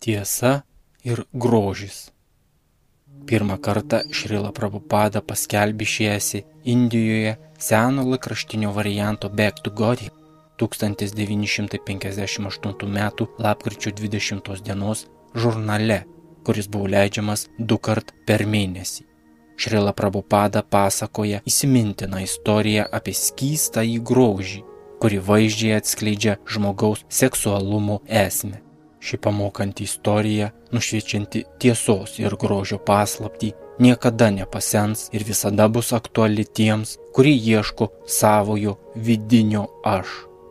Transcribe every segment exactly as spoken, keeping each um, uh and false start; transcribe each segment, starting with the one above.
Tiesa ir grožis. Pirmą kartą Šrila Prabhupada paskelbė šį Indijoje seno laikraštinio varianto Back to God tūkstantis devyni šimtai penkiasdešimt aštuntų metų lapkričio dvidešimtos dienos žurnale, kuris buvo leidžiamas du kart per mėnesį. Šrila Prabhupada pasakoja įsimintiną istoriją apie skystąjį grožį, kuri vaizdžiai atskleidžia žmogaus seksualumo esmę. Ši pamokanti istorija, nušviečianti tiesos ir grožio paslaptį, niekada nepasens ir visada bus aktuali tiems, kurie ieško savojo vidinio aš.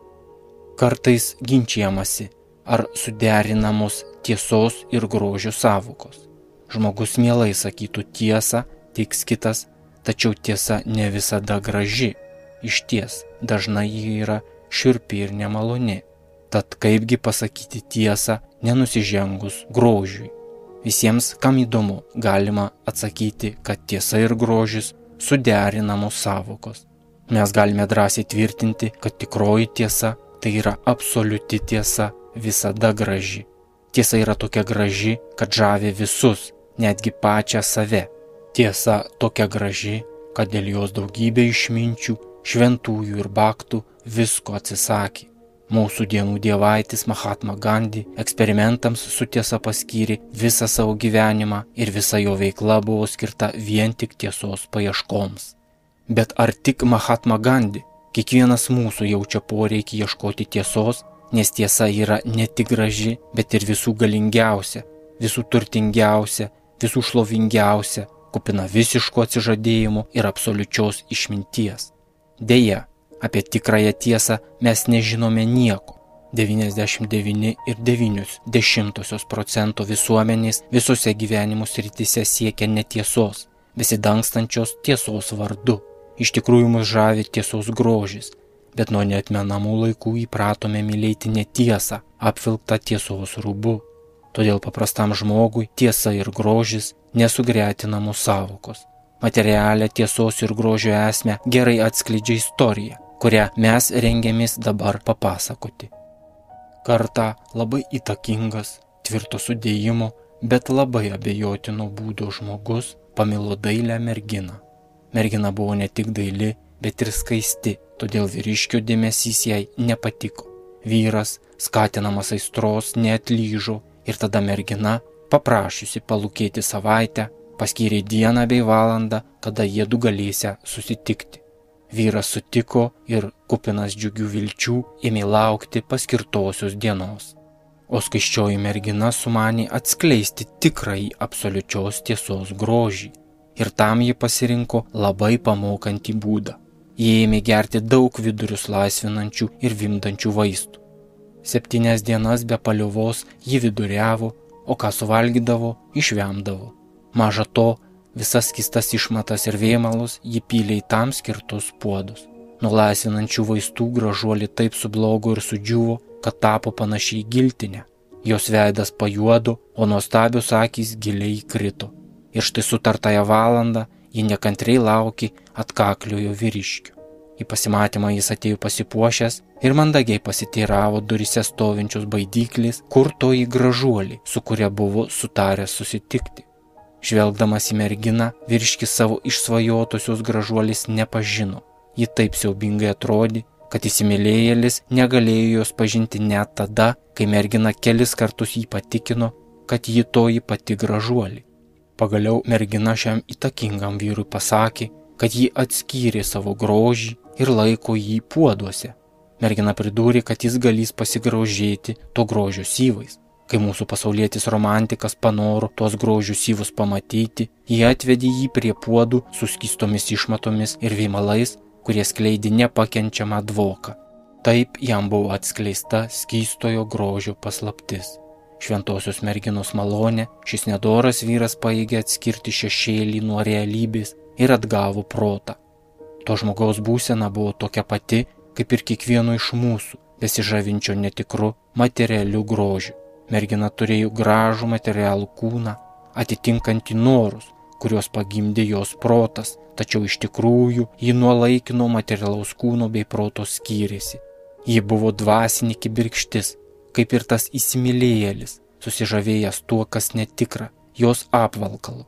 Kartais ginčijamasi, ar suderinamos tiesos ir grožio sąvokos. Žmogus mielai sakytų tiesą, teiks kitas, tačiau tiesa ne visada graži. Išties, dažnai ji yra šiurpi ir nemaloni. Tad kaipgi pasakyti tiesą, nenusižengus grožiui? Visiems, kam įdomu, galima atsakyti, kad tiesa ir grožis suderinamos sąvokos. Mes galime drąsiai tvirtinti, kad tikroji tiesa, tai yra absoliuti tiesa, visada graži. Tiesa yra tokia graži, kad žavi visus, netgi pačią save. Tiesa tokia graži, kad dėl jos daugybė išminčių, šventųjų ir baktų visko atsisakė. Mūsų dienų dievaitis Mahatma Gandhi eksperimentams su tiesa paskyrė visą savo gyvenimą ir visa jo veikla buvo skirta vien tik tiesos paieškoms. Bet ar tik Mahatma Gandhi? Kiekvienas mūsų jaučia poreikį ieškoti tiesos, nes tiesa yra ne tik graži, bet ir visų galingiausia, visų turtingiausia, visų šlovingiausia, kupina visiško atsižadėjimo ir absoliučios išminties. Deja, apie tikrąją tiesą mes nežinome nieko. devyniasdešimt devyni ir devynios dešimtosios procento visuomenės visose gyvenimo srityse siekia netiesos, besidangstančios tiesos vardu. Iš tikrųjų mus žavi tiesos grožis, bet nuo neatmenamų laikų įpratome mylėti netiesą, apvilktą tiesos rūbu. Todėl paprastam žmogui tiesa ir grožis nesugretinamos sąvokos. Materialią tiesos ir grožio esmę gerai atskleidžia istorija, kurią mes rengiamės dabar papasakoti. Kartą labai įtakingas, tvirto sudėjimo, bet labai abejotino būdo žmogus pamilo dailią merginą. Mergina buvo ne tik daili, bet ir skaisti, todėl vyriškio dėmesys jai nepatiko. Vyras, skatinamas aistros, neatlyžo ir tada mergina, paprašiusi palūkėti savaitę, paskyrė dieną bei valandą, kada jiedu galėsia susitikti. Vyras sutiko ir, kupinas džiugių vilčių, ėmė laukti paskirtosios dienos. O skaisčioji mergina sumanė atskleisti tikrąjį absoliučios tiesos grožį. Ir tam ji pasirinko labai pamokantį būdą. Ji ėmė gerti daug vidurius laisvinančių ir vimdančių vaistų. Septynias dienas be paliovos ji viduriavo, o ką suvalgydavo, išvemdavo. Maža to, visas skystas išmatas ir vėmalus ji pylė į tam skirtus puodus. Nuo laisvinančių vaistų gražuolė taip sublogo ir sudžiuvo, kad tapo panašiai į giltinę. Jos veidas pajuodo, o nuostabios akys giliai įkrito. Ir štai sutartąją valandą ji nekantriai laukė atkakliojo vyriškio. Į pasimatymą jis atėjo pasipuošęs ir mandagiai pasiteiravo durise stovinčios baidyklės, kur toji gražuolė, su kuria buvo sutaręs susitikti. Žvelgdamas į merginą, vyriškis savo išsvajotosios gražuolės nepažino. Ji taip siaubingai atrodė, kad įsimylėjėlis negalėjo jos pažinti net tada, kai mergina kelis kartus jį patikino, kad ji toji pati gražuolė. Pagaliau mergina šiam įtakingam vyrui pasakė, kad ji atskyrė savo grožį ir laiko jį puoduose. Mergina pridūrė, kad jis galės pasigrožėti to grožio syvais. Kai mūsų pasaulietis romantikas panoro tuos grožių syvus pamatyti, jie atvedė jį prie puodų su skystomis išmatomis ir vėmalais, kurie skleidė nepakenčiamą dvoką. Taip jam buvo atskleista skystojo grožio paslaptis. Šventosios merginos malonė, šis nedoras vyras paėgė atskirti šešėlį nuo realybės ir atgavo protą. To žmogaus būsena buvo tokia pati, kaip ir kiekvieno iš mūsų, besižavinčio netikru materialiu grožiu. Mergina turėjo gražų materialų kūną, atitinkantį norus, kuriuos pagimdė jos protas, tačiau iš tikrųjų ji nuo laikino materialaus kūno bei proto skyrėsi. Ji buvo dvasinė kibirkštis, kaip ir tas įsimylėjėlis, susižavėjęs tuo, kas netikra, jos apvalkalu.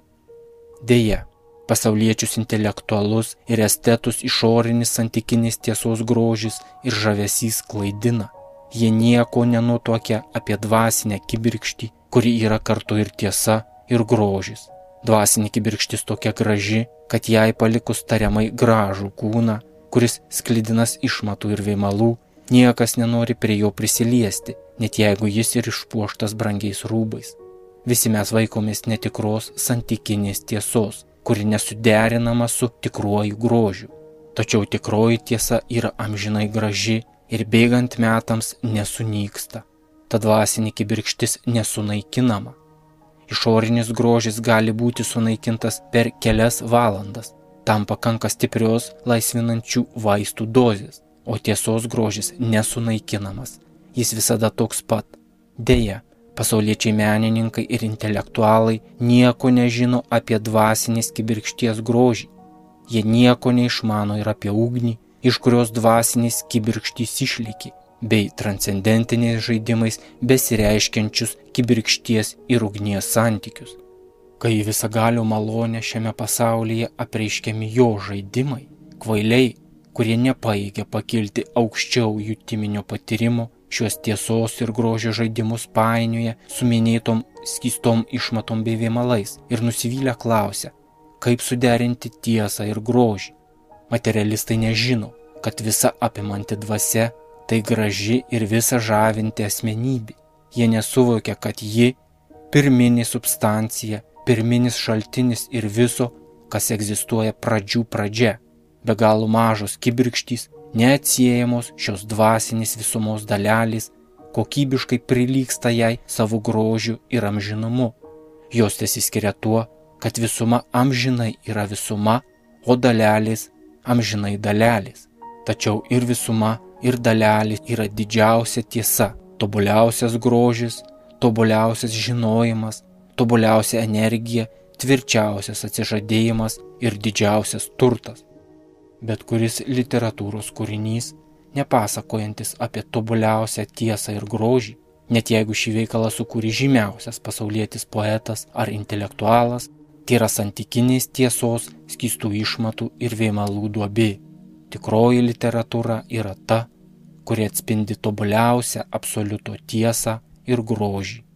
Deja, pasauliečius intelektualus ir estetus išorinis santykinis tiesos grožis ir žavesys klaidina. Jie nieko nenutuokia apie dvasinę kibirkštį, kuri yra kartu ir tiesa, ir grožis. Dvasinė kibirkštis tokia graži, kad jai palikus tariamai gražų kūną, kuris sklidinas išmatų ir veimalų, niekas nenori prie jo prisiliesti, net jeigu jis ir išpuoštas brangiais rūbais. Visi mes vaikomės netikros santykinės tiesos, kuri nesuderinama su tikruoju grožiu. Tačiau tikroji tiesa yra amžinai graži ir bėgant metams nesunyksta. Ta dvasinė kibirkštis nesunaikinama. Išorinis grožis gali būti sunaikintas per kelias valandas. Tam pakanka stiprios laisvinančių vaistų dozės, o tiesos grožis nesunaikinamas. Jis visada toks pat. Deja, pasauliečiai menininkai ir intelektualai nieko nežino apie dvasinės kibirkšties grožį. Jie nieko neišmano ir apie ugnį, iš kurios dvasinės kibirkštys išlėkė, bei transcendentiniais žaidimais besireiškiančius kibirkšties ir ugnies santykius. Kai visagalio malonę šiame pasaulyje apreiškiami jo žaidimai, kvailiai, kurie nepaėgia pakilti aukščiau jutiminio patyrimo, šios tiesos ir grožio žaidimus painioja su minėtom skystom išmatom bei vėmalais ir nusivylę klausia, kaip suderinti tiesą ir grožį. Materialistai nežino, kad visa apimanti dvasia tai graži ir visa žavinti asmenybė. Jie nesuvokia, kad ji pirminė substancija, pirminis šaltinis ir viso, kas egzistuoja pradžių pradžia, be galo mažos kibirkštys, neatsiejamos šios dvasinės visumos dalelės, kokybiškai prilygsta jai savo grožiu ir amžinumu. Jos tesiskiria tuo, kad visuma amžinai yra visuma, o dalelės amžinai dalelės. Tačiau ir visuma, ir dalelės yra didžiausia tiesa, tobuliausias grožis, tobuliausias žinojimas, tobuliausia energija, tvirčiausias atsižadėjimas ir didžiausias turtas. Bet kuris literatūros kūrinys, nepasakojantis apie tobuliausią tiesą ir grožį, net jeigu šį veikalą sukūrė žymiausias pasaulietis poetas ar intelektualas, tai yra santykinės tiesos, skystų išmatų ir vėmalų duobė. Tikroji literatūra yra ta, kuri atspindi tobuliausią absoliuto tiesą ir grožį.